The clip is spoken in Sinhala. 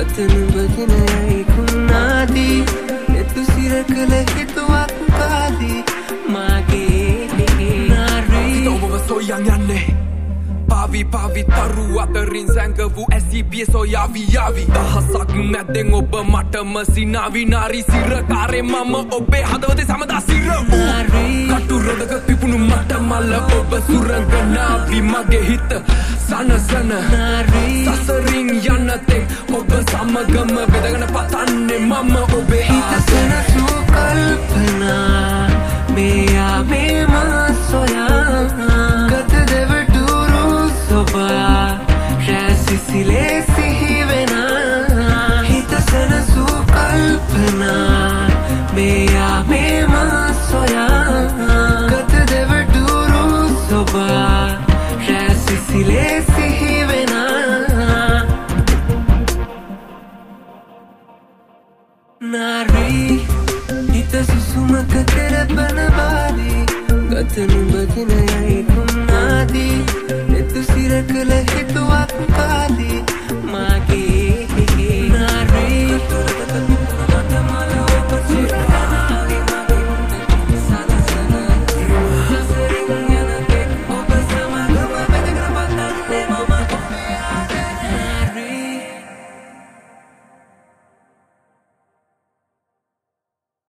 අතන බදිනයි කුණාදී එතු සිරකල හිතුවක් කාදී මාගේ නාරී ඔබව සොයන් යන්නේ පාවි තරු අතරින් සැඟවූ ඇසිපිය සොයාවි යාවි දහසක් මැද්දෙන් ඔබ මටම සිනාවි නාරි සිරකාරේ මම ඔබේ හදවතේ සමදා සිර කටු රොදක පිපුණු මට මල්ල ඔබ සුරංගනාවි මගේ හිත සනසන සසරින් යන්නතෙක් ඔබ සමගම බෙදගෙන පතන්නේ මම ඔබේ හිත සනසු කල්පනා මෙයා මෙම සොයා ගත දෙවටුරු soba, já se